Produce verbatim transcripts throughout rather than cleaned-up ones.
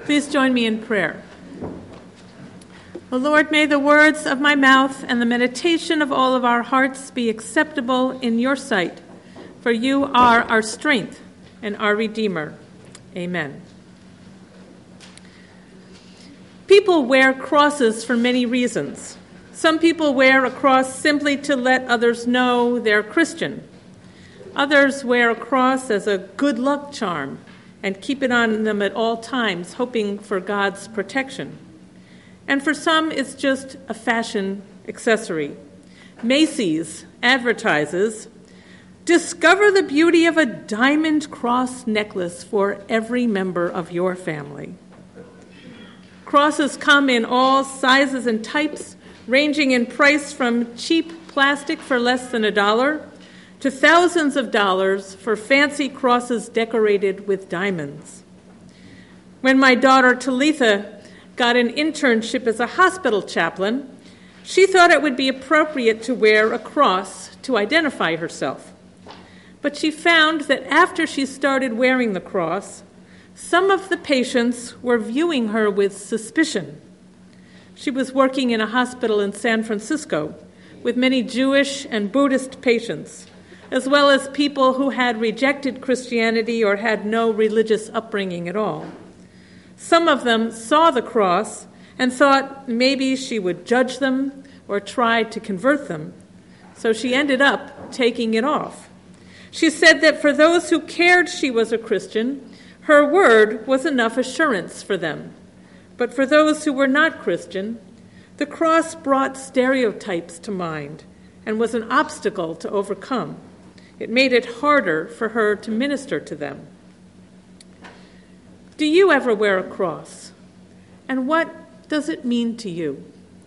Please join me in prayer. O Lord, may the words of my mouth and the meditation of all of our hearts be acceptable in your sight, for you are our strength and our Redeemer. Amen. People wear crosses for many reasons. Some people wear a cross simply to let others know they're Christian. Others wear a cross as a good luck charm and keep it on them at all times, hoping for God's protection. And for some, it's just a fashion accessory. Macy's advertises, "Discover the beauty of a diamond cross necklace for every member of your family." Crosses come in all sizes and types, ranging in price from cheap plastic for less than a dollar to thousands of dollars for fancy crosses decorated with diamonds. When my daughter Talitha got an internship as a hospital chaplain, she thought it would be appropriate to wear a cross to identify herself. But she found that after she started wearing the cross, some of the patients were viewing her with suspicion. She was working in a hospital in San Francisco with many Jewish and Buddhist patients, as well as people who had rejected Christianity or had no religious upbringing at all. Some of them saw the cross and thought maybe she would judge them or try to convert them, so she ended up taking it off. She said that for those who cared she was a Christian, her word was enough assurance for them. But for those who were not Christian, the cross brought stereotypes to mind and was an obstacle to overcome. It made it harder for her to minister to them. Do you ever wear a cross? And what does it mean to you?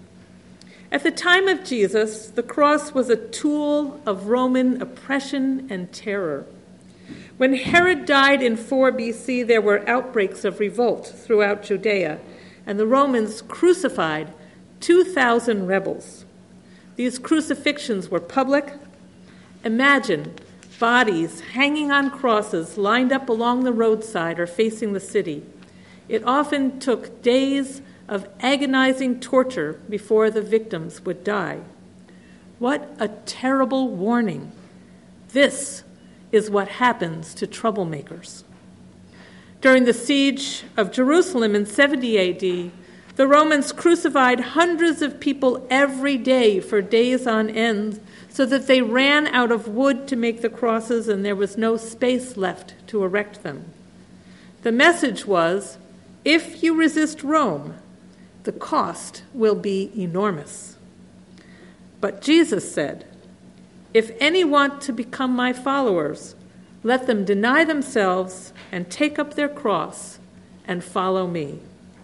At the time of Jesus, the cross was a tool of Roman oppression and terror. When Herod died in four B C, there were outbreaks of revolt throughout Judea, and the Romans crucified two thousand rebels. These crucifixions were public. Imagine bodies hanging on crosses lined up along the roadside or facing the city. It often took days of agonizing torture before the victims would die. What a terrible warning. This is what happens to troublemakers. During the siege of Jerusalem in seventy A D, the Romans crucified hundreds of people every day for days on end, so that they ran out of wood to make the crosses and there was no space left to erect them. The message was, if you resist Rome, the cost will be enormous. But Jesus said, if any want to become my followers, let them deny themselves and take up their cross and follow me.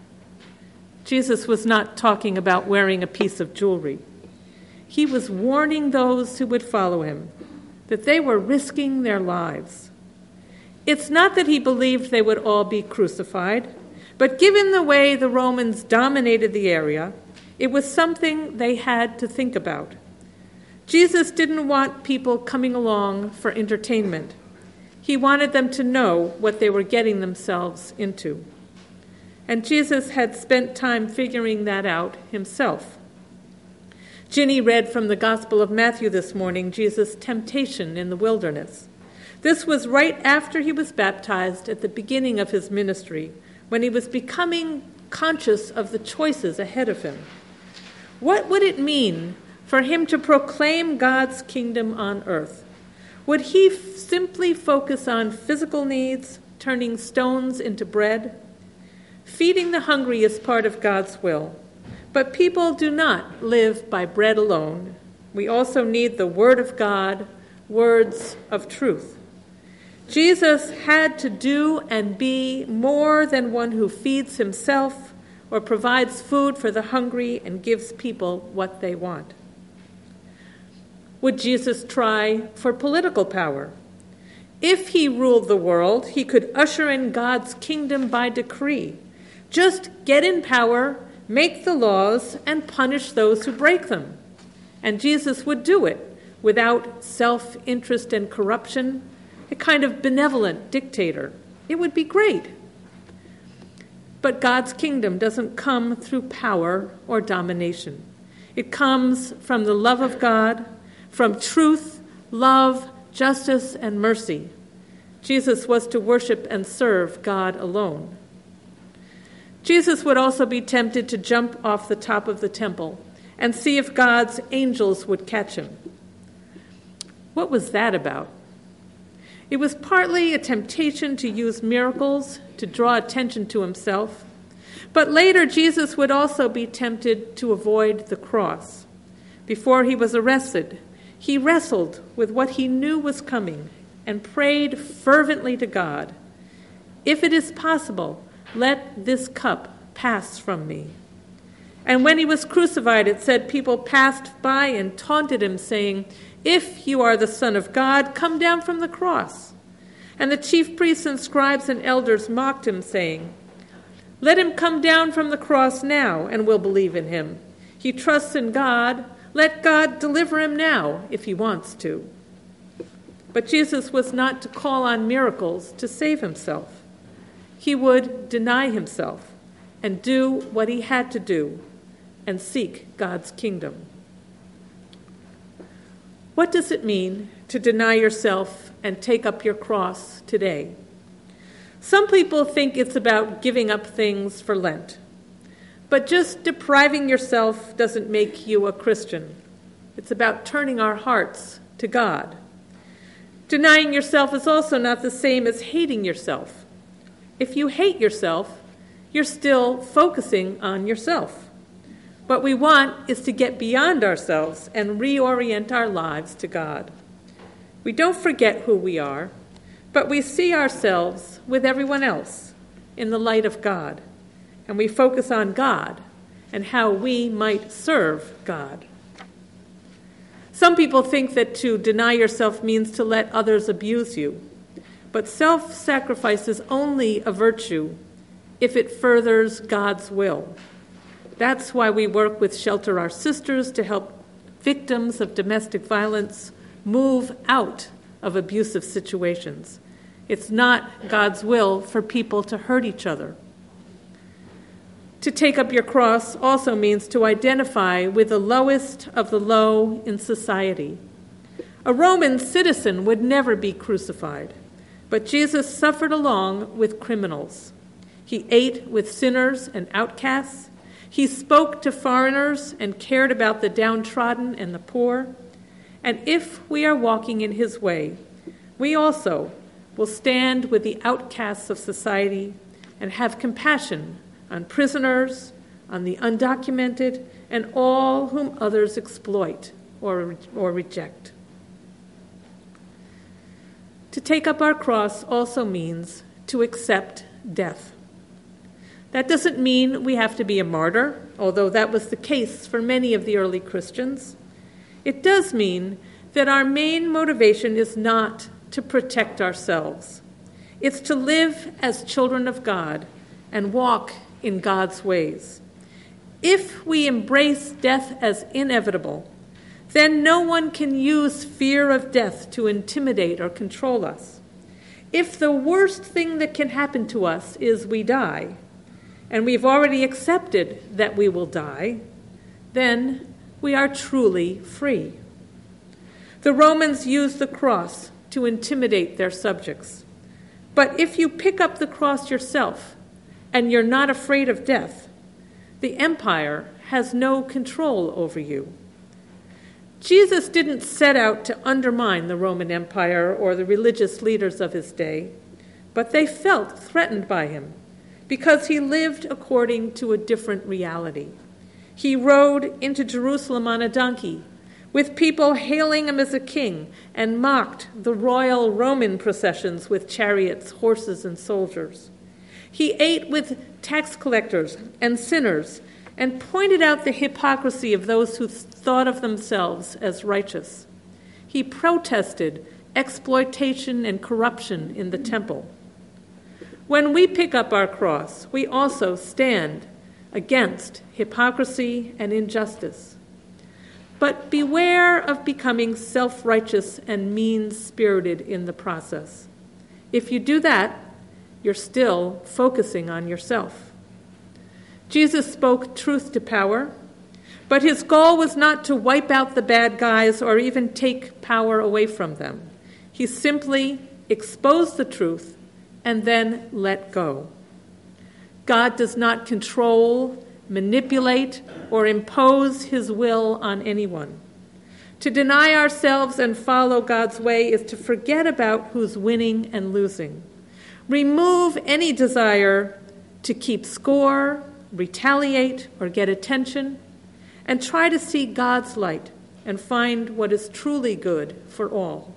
Jesus was not talking about wearing a piece of jewelry. He was warning those who would follow him that they were risking their lives. It's not that he believed they would all be crucified, but given the way the Romans dominated the area, it was something they had to think about. Jesus didn't want people coming along for entertainment. He wanted them to know what they were getting themselves into. And Jesus had spent time figuring that out himself. Ginny read from the Gospel of Matthew this morning, Jesus' temptation in the wilderness. This was right after he was baptized at the beginning of his ministry, when he was becoming conscious of the choices ahead of him. What would it mean for him to proclaim God's kingdom on earth? Would he f- simply focus on physical needs, turning stones into bread? Feeding the hungry is part of God's will. But people do not live by bread alone. We also need the Word of God, words of truth. Jesus had to do and be more than one who feeds himself or provides food for the hungry and gives people what they want. Would Jesus try for political power? If he ruled the world, he could usher in God's kingdom by decree. Just get in power, make the laws, and punish those who break them. And Jesus would do it without self-interest and corruption, a kind of benevolent dictator. It would be great. But God's kingdom doesn't come through power or domination. It comes from the love of God, from truth, love, justice, and mercy. Jesus was to worship and serve God alone. Jesus would also be tempted to jump off the top of the temple and see if God's angels would catch him. What was that about? It was partly a temptation to use miracles to draw attention to himself, but later Jesus would also be tempted to avoid the cross. Before he was arrested, he wrestled with what he knew was coming and prayed fervently to God, "If it is possible, let this cup pass from me." And when he was crucified, it said people passed by and taunted him, saying, "If you are the Son of God, come down from the cross." And the chief priests and scribes and elders mocked him, saying, "Let him come down from the cross now, and we'll believe in him. He trusts in God. Let God deliver him now, if he wants to." But Jesus was not to call on miracles to save himself. He would deny himself and do what he had to do and seek God's kingdom. What does it mean to deny yourself and take up your cross today? Some people think it's about giving up things for Lent. But just depriving yourself doesn't make you a Christian. It's about turning our hearts to God. Denying yourself is also not the same as hating yourself. If you hate yourself, you're still focusing on yourself. What we want is to get beyond ourselves and reorient our lives to God. We don't forget who we are, but we see ourselves with everyone else in the light of God, and we focus on God and how we might serve God. Some people think that to deny yourself means to let others abuse you, but self-sacrifice is only a virtue if it furthers God's will. That's why we work with Shelter Our Sisters to help victims of domestic violence move out of abusive situations. It's not God's will for people to hurt each other. To take up your cross also means to identify with the lowest of the low in society. A Roman citizen would never be crucified, but Jesus suffered along with criminals. He ate with sinners and outcasts. He spoke to foreigners and cared about the downtrodden and the poor. And if we are walking in his way, we also will stand with the outcasts of society and have compassion on prisoners, on the undocumented, and all whom others exploit or, or reject. To take up our cross also means to accept death. That doesn't mean we have to be a martyr, although that was the case for many of the early Christians. It does mean that our main motivation is not to protect ourselves. It's to live as children of God and walk in God's ways. If we embrace death as inevitable, then no one can use fear of death to intimidate or control us. If the worst thing that can happen to us is we die, and we've already accepted that we will die, then we are truly free. The Romans used the cross to intimidate their subjects. But if you pick up the cross yourself and you're not afraid of death, the empire has no control over you. Jesus didn't set out to undermine the Roman Empire or the religious leaders of his day, but they felt threatened by him because he lived according to a different reality. He rode into Jerusalem on a donkey, with people hailing him as a king, and mocked the royal Roman processions with chariots, horses, and soldiers. He ate with tax collectors and sinners and pointed out the hypocrisy of those who thought of themselves as righteous. He protested exploitation and corruption in the temple. When we pick up our cross, we also stand against hypocrisy and injustice. But beware of becoming self-righteous and mean-spirited in the process. If you do that, you're still focusing on yourself. Jesus spoke truth to power, but his goal was not to wipe out the bad guys or even take power away from them. He simply exposed the truth and then let go. God does not control, manipulate, or impose his will on anyone. To deny ourselves and follow God's way is to forget about who's winning and losing. Remove any desire to keep score, retaliate, or get attention, and try to see God's light and find what is truly good for all.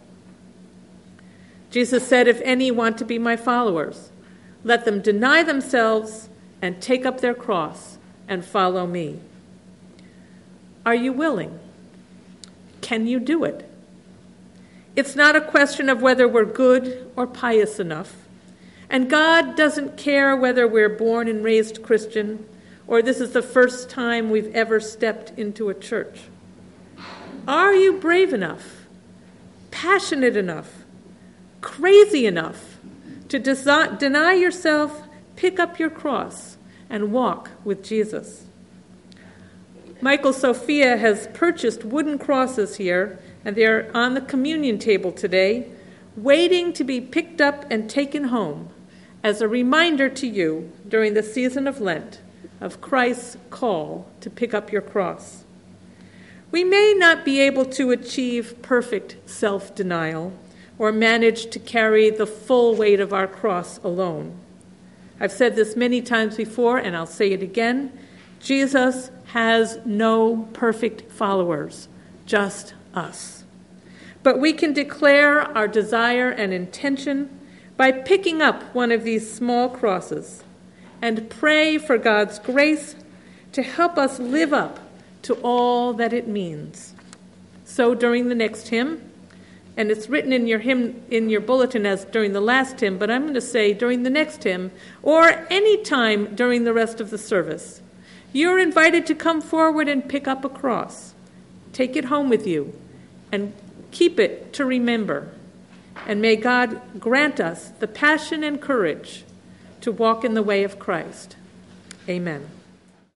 Jesus said, if any want to be my followers, let them deny themselves and take up their cross and follow me. Are you willing? Can you do it? It's not a question of whether we're good or pious enough. And God doesn't care whether we're born and raised Christian or this is the first time we've ever stepped into a church. Are you brave enough, passionate enough, crazy enough to desi- deny yourself, pick up your cross, and walk with Jesus? Michael Sophia has purchased wooden crosses here, and they're on the communion table today, waiting to be picked up and taken home as a reminder to you during the season of Lent of Christ's call to pick up your cross. We may not be able to achieve perfect self-denial or manage to carry the full weight of our cross alone. I've said this many times before, and I'll say it again. Jesus has no perfect followers, just us. But we can declare our desire and intention by picking up one of these small crosses and pray for God's grace to help us live up to all that it means. So during the next hymn, and it's written in your hymn in your bulletin as during the last hymn, but I'm going to say during the next hymn, or any time during the rest of the service, you're invited to come forward and pick up a cross. Take it home with you and keep it to remember. And may God grant us the passion and courage to walk in the way of Christ. Amen.